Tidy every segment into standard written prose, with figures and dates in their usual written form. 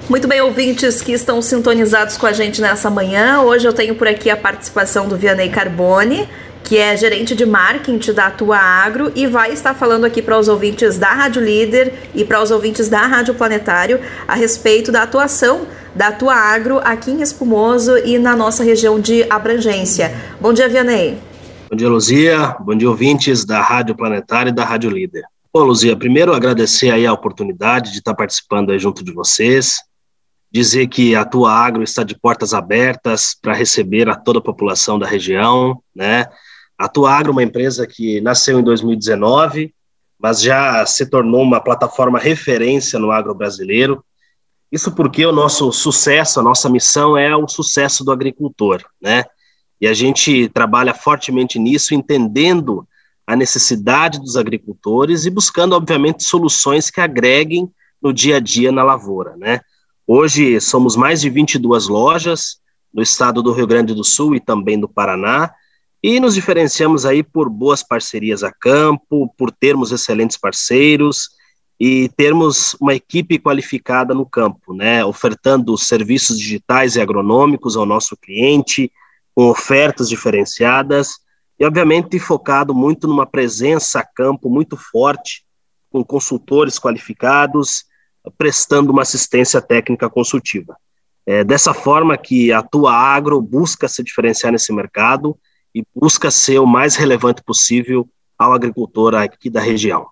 Muito bem, ouvintes que estão sintonizados com a gente nessa manhã. Hoje eu tenho por aqui a participação do Vianney Carboni, que é gerente de marketing da Atua Agro e vai estar falando aqui para os ouvintes da Rádio Líder e para os ouvintes da Rádio Planetário a respeito da atuação da Atua Agro aqui em Espumoso e na nossa região de abrangência. Bom dia, Vianney. Bom dia, Luzia. Bom dia, ouvintes da Rádio Planetário e da Rádio Líder. Bom, Luzia, primeiro agradecer aí a oportunidade de estar participando aí junto de vocês, dizer que a Atua Agro está de portas abertas para receber a toda a população da região, né? A Atua Agro é uma empresa que nasceu em 2019, mas já se tornou uma plataforma referência no agro brasileiro. Isso porque o nosso sucesso, a nossa missão é o sucesso do agricultor, né? E a gente trabalha fortemente nisso, entendendo a necessidade dos agricultores e buscando, obviamente, soluções que agreguem no dia a dia na lavoura, né? Hoje somos mais de 22 lojas no estado do Rio Grande do Sul e também do Paraná, e nos diferenciamos aí por boas parcerias a campo, por termos excelentes parceiros e termos uma equipe qualificada no campo, né? Ofertando serviços digitais e agronômicos ao nosso cliente, com ofertas diferenciadas e, obviamente, focado muito numa presença a campo muito forte, com consultores qualificados, prestando uma assistência técnica consultiva. É dessa forma que a Atua Agro busca se diferenciar nesse mercado e busca ser o mais relevante possível ao agricultor aqui da região.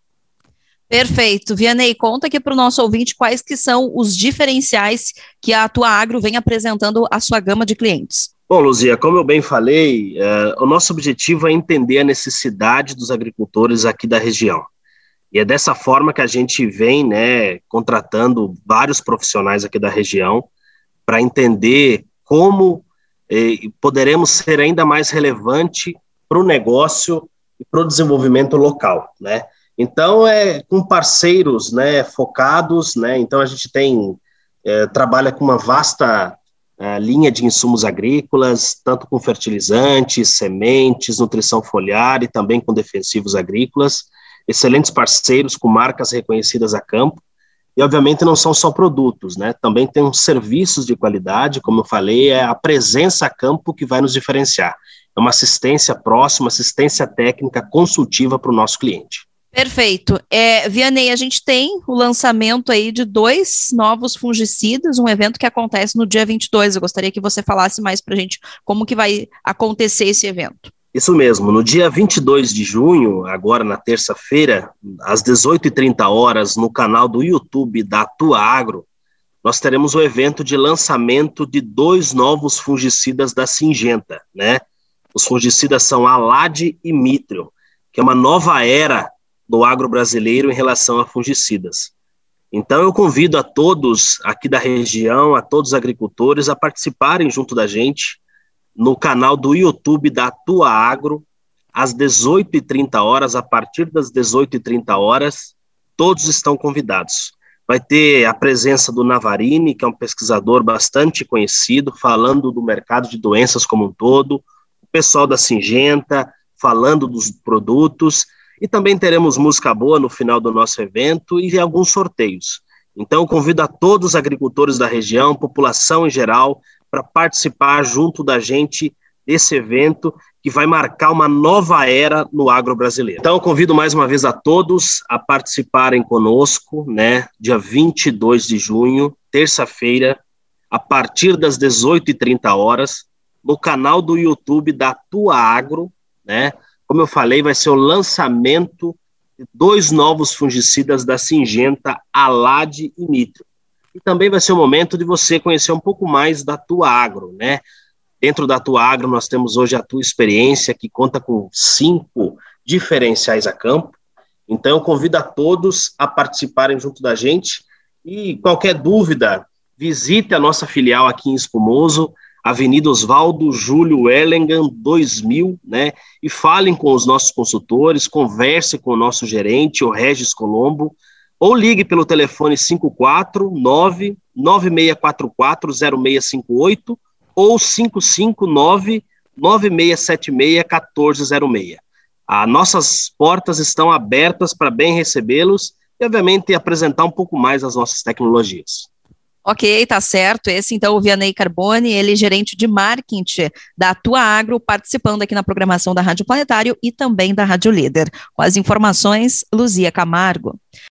Perfeito. Vianney, conta aqui para o nosso ouvinte quais que são os diferenciais que a Atua Agro vem apresentando à sua gama de clientes. Bom, Luzia, como eu bem falei, o nosso objetivo é entender a necessidade dos agricultores aqui da região. E é dessa forma que a gente vem, né, contratando vários profissionais aqui da região para entender como poderemos ser ainda mais relevante para o negócio e para o desenvolvimento local, né? Então, com parceiros, né, focados, né? Então, a gente trabalha com uma vasta linha de insumos agrícolas, tanto com fertilizantes, sementes, nutrição foliar e também com defensivos agrícolas. Excelentes parceiros com marcas reconhecidas a campo, e obviamente não são só produtos, né? Também tem uns serviços de qualidade, como eu falei, é a presença a campo que vai nos diferenciar. É uma assistência próxima, assistência técnica consultiva para o nosso cliente. Perfeito. Vianney, a gente tem o lançamento aí de 2 novos fungicidas, um evento que acontece no dia 22. Eu gostaria que você falasse mais para a gente como que vai acontecer esse evento. Isso mesmo, no dia 22 de junho, agora na terça-feira, às 18h30, no canal do YouTube da Atua Agro, nós teremos o evento de lançamento de 2 novos fungicidas da Syngenta, né? Os fungicidas são Alad e Mitrio, que é uma nova era do agro brasileiro em relação a fungicidas. Então eu convido a todos aqui da região, a todos os agricultores, a participarem junto da gente no canal do YouTube da Atua Agro, às 18h30, a partir das 18h30, todos estão convidados. Vai ter a presença do Navarini, que é um pesquisador bastante conhecido, falando do mercado de doenças como um todo, o pessoal da Syngenta, falando dos produtos, e também teremos música boa no final do nosso evento e alguns sorteios. Então, eu convido a todos os agricultores da região, população em geral, para participar junto da gente desse evento que vai marcar uma nova era no agro brasileiro. Então, eu convido mais uma vez a todos a participarem conosco, né, dia 22 de junho, terça-feira, a partir das 18h30, no canal do YouTube da Atua Agro, né? Como eu falei, vai ser o lançamento de 2 novos fungicidas da Syngenta, Alad e Mitrio. E também vai ser o momento de você conhecer um pouco mais da Atua Agro, né? Dentro da Atua Agro, nós temos hoje a Atua Experiência, que conta com 5 diferenciais a campo. Então, eu convido a todos a participarem junto da gente. E qualquer dúvida, visite a nossa filial aqui em Espumoso, Avenida Oswaldo Júlio Erlangen, 2000, né? E falem com os nossos consultores, converse com o nosso gerente, o Regis Colombo, ou ligue pelo telefone 549-9644-0658 ou 559-9676-1406. As nossas portas estão abertas para bem recebê-los e, obviamente, apresentar um pouco mais as nossas tecnologias. Ok, tá certo. Esse, então, o Vianney Carboni, ele é gerente de marketing da Tua Agro, participando aqui na programação da Rádio Planetário e também da Rádio Líder. Com as informações, Luzia Camargo.